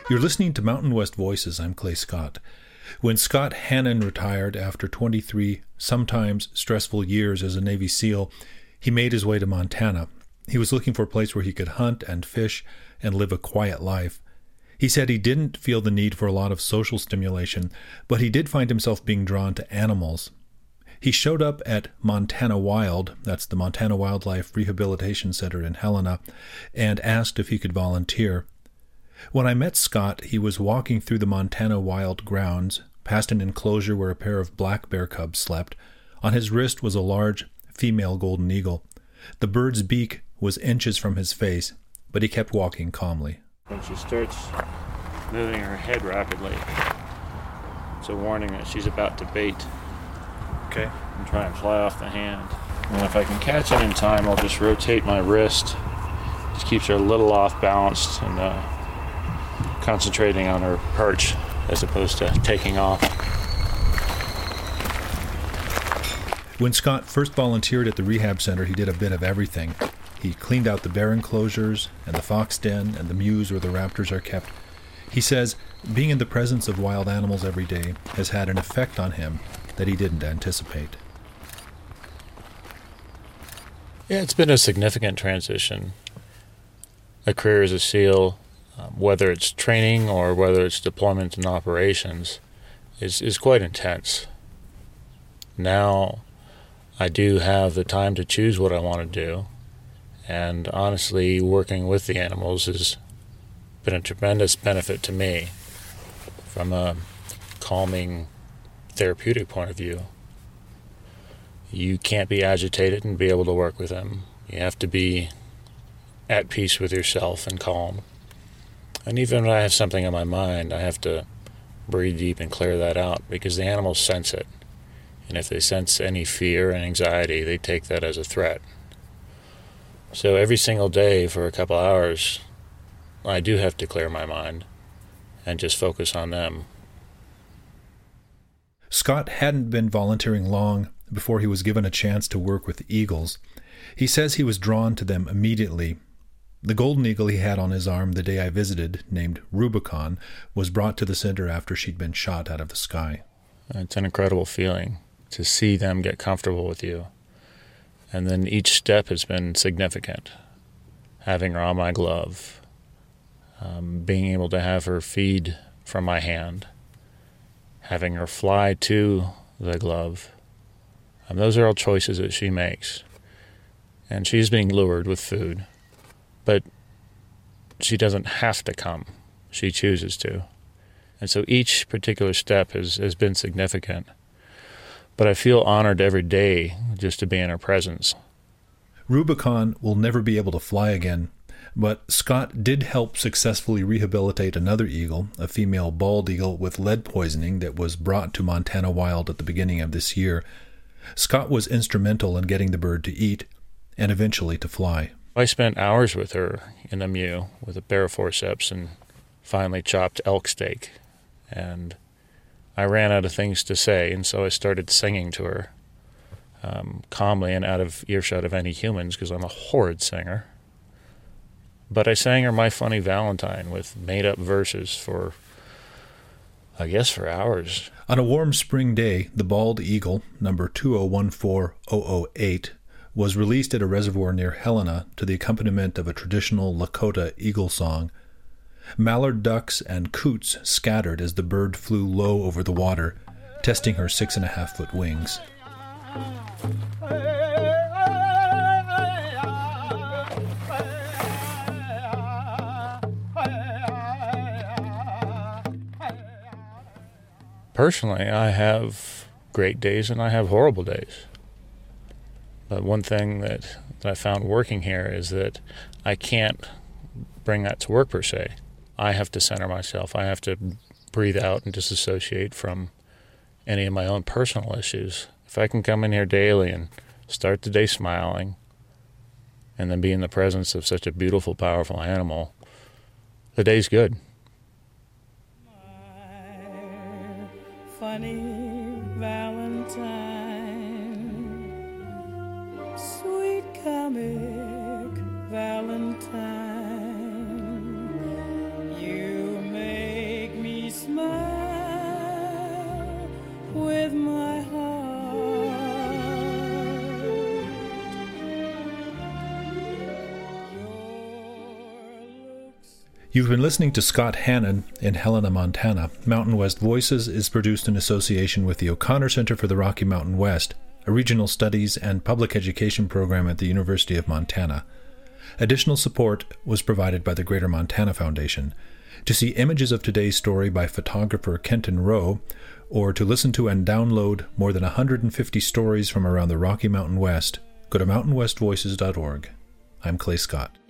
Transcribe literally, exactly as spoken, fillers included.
You're listening to Mountain West Voices. I'm Clay Scott. When Scott Hannon retired after twenty-three, sometimes stressful years as a Navy SEAL, he made his way to Montana. He was looking for a place where he could hunt and fish and live a quiet life. He said he didn't feel the need for a lot of social stimulation, but he did find himself being drawn to animals. He showed up at Montana Wild, that's the Montana Wildlife Rehabilitation Center in Helena, and asked if he could volunteer. When I met Scott, he was walking through the Montana Wild grounds, past an enclosure where a pair of black bear cubs slept. On his wrist was a large female golden eagle. The bird's beak was inches from his face, but he kept walking calmly. When she starts moving her head rapidly, it's a warning that she's about to bait. Okay. And try and fly off the hand. And if I can catch it in time, I'll just rotate my wrist. Just keeps her a little off balanced and uh, concentrating on her perch as opposed to taking off. When Scott first volunteered at the rehab center, he did a bit of everything. He cleaned out the bear enclosures and the fox den and the mews where the raptors are kept. He says being in the presence of wild animals every day has had an effect on him that he didn't anticipate. Yeah, it's been a significant transition. A career as a SEAL, um, whether it's training or whether it's deployment and operations, is, is quite intense. Now, I do have the time to choose what I want to do, and honestly, working with the animals has been a tremendous benefit to me from a calming, therapeutic point of view. You can't be agitated and be able to work with them. You have to be at peace with yourself and calm. And even when I have something on my mind, I have to breathe deep and clear that out because the animals sense it. And if they sense any fear and anxiety, they take that as a threat. So every single day for a couple hours, I do have to clear my mind and just focus on them. Scott hadn't been volunteering long before he was given a chance to work with eagles. He says he was drawn to them immediately. The golden eagle he had on his arm the day I visited, named Rubicon, was brought to the center after she'd been shot out of the sky. It's an incredible feeling to see them get comfortable with you. And then each step has been significant. Having her on my glove, um, being able to have her feed from my hand, having her fly to the glove. Um, those are all choices that she makes. And she's being lured with food. But she doesn't have to come. She chooses to. And so each particular step has, has been significant. But I feel honored every day just to be in her presence. Rubicon will never be able to fly again, but Scott did help successfully rehabilitate another eagle, a female bald eagle with lead poisoning that was brought to Montana Wild at the beginning of this year. Scott was instrumental in getting the bird to eat and eventually to fly. I spent hours with her in the mew with a bare forceps and finally chopped elk steak. And I ran out of things to say, and so I started singing to her, um, calmly and out of earshot of any humans because I'm a horrid singer. But I sang her My Funny Valentine with made-up verses for, I guess, for hours. On a warm spring day, the bald eagle, number two oh one four oh oh eight, was released at a reservoir near Helena to the accompaniment of a traditional Lakota eagle song. Mallard ducks and coots scattered as the bird flew low over the water, testing her six-and-a-half-foot wings. Personally, I have great days and I have horrible days. But one thing that, that I found working here is that I can't bring that to work per se. I have to center myself. I have to breathe out and disassociate from any of my own personal issues. If I can come in here daily and start the day smiling and then be in the presence of such a beautiful, powerful animal, the day's good. Funny Valentine, sweet comic Valentine, you may You've been listening to Scott Hannon in Helena, Montana. Mountain West Voices is produced in association with the O'Connor Center for the Rocky Mountain West, a regional studies and public education program at the University of Montana. Additional support was provided by the Greater Montana Foundation. To see images of today's story by photographer Kenton Rowe, or to listen to and download more than one hundred fifty stories from around the Rocky Mountain West, go to mountain west voices dot org. I'm Clay Scott.